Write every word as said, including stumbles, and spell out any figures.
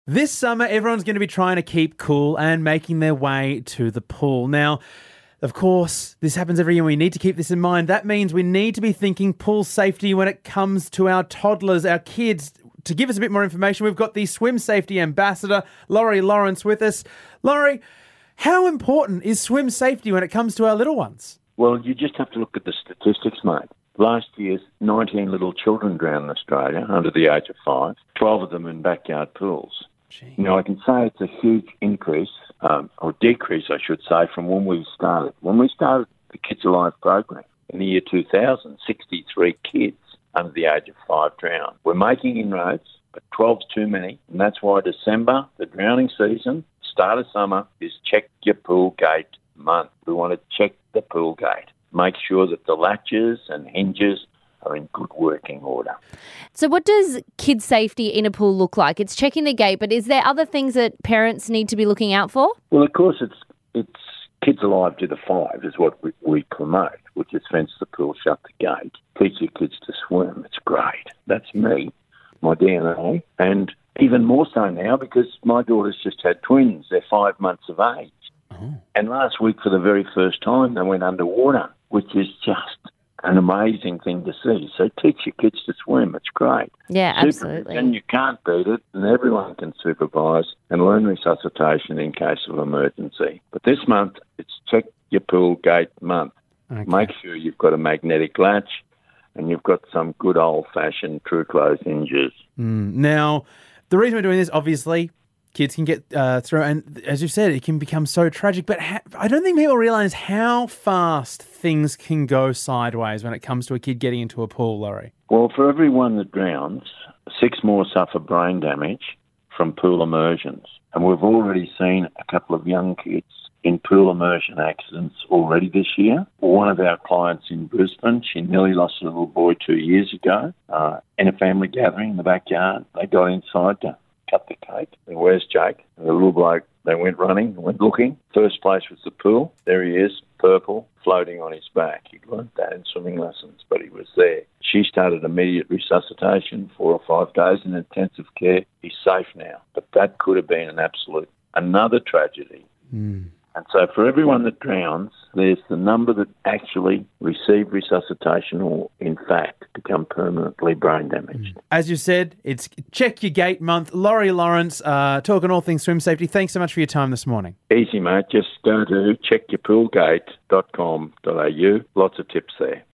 This summer, everyone's going to be trying to keep cool and making their way to the pool. Now, of course, this happens every year. We need to keep this in mind. That means we need to be thinking pool safety when it comes to our toddlers, our kids. To give us a bit more information, we've got the swim safety ambassador, Laurie Lawrence, with us. Laurie, how important is swim safety when it comes to our little ones? Well, you just have to look at the statistics, mate. Last year, nineteen little children drowned in Australia under the age of five, twelve of them in backyard pools. Gee. Now, I can say it's a huge increase, um, or decrease, I should say, from when we started. When we started the Kids Alive program in the year two thousand, sixty-three kids under the age of five drowned. We're making inroads, but twelve's too many, and that's why December, the drowning season, start of summer, is check your pool gate month. We want to check the pool gate. Make sure that the latches and hinges are in good working order. So what does kid safety in a pool look like? It's checking the gate, but is there other things that parents need to be looking out for? Well, of course, it's it's Kids Alive to the Five is what we, we promote, which is fence the pool, shut the gate, teach your kids to swim. It's great. That's me, my D N A, and even more so now because my daughter's just had twins. They're five months of age. Oh. And last week, for the very first time, they went underwater, which is just an amazing thing to see. So teach your kids to swim. It's great. Yeah, absolutely. And you can't beat it, and everyone can supervise and learn resuscitation in case of emergency. But this month, it's check your pool gate month. Okay. Make sure you've got a magnetic latch and you've got some good old-fashioned true close hinges. Mm. Now, the reason we're doing this, obviously, kids can get uh, through, and as you've said, it can become so tragic. But ha- I don't think people realise how fast things can go sideways when it comes to a kid getting into a pool, Laurie. Well, for every one that drowns, six more suffer brain damage from pool immersions. And we've already seen a couple of young kids in pool immersion accidents already this year. One of our clients in Brisbane, she nearly lost a little boy two years ago uh, in a family gathering in the backyard. They got inside to cut the cake. And where's Jake? And the little bloke, they went running, went looking. First place was the pool. There he is, purple, floating on his back. He'd learned that in swimming lessons, but he was there. She started immediate resuscitation, four or five days in intensive care. He's safe now. But that could have been an absolute, another tragedy. Mm. And so for everyone that drowns, there's the number that actually receive resuscitation or, in fact, become permanently brain damaged. As you said, it's Check Your Gate month. Laurie Lawrence, uh, talking all things swim safety. Thanks so much for your time this morning. Easy, mate. Just go to check your pool gate dot com dot a u. Lots of tips there.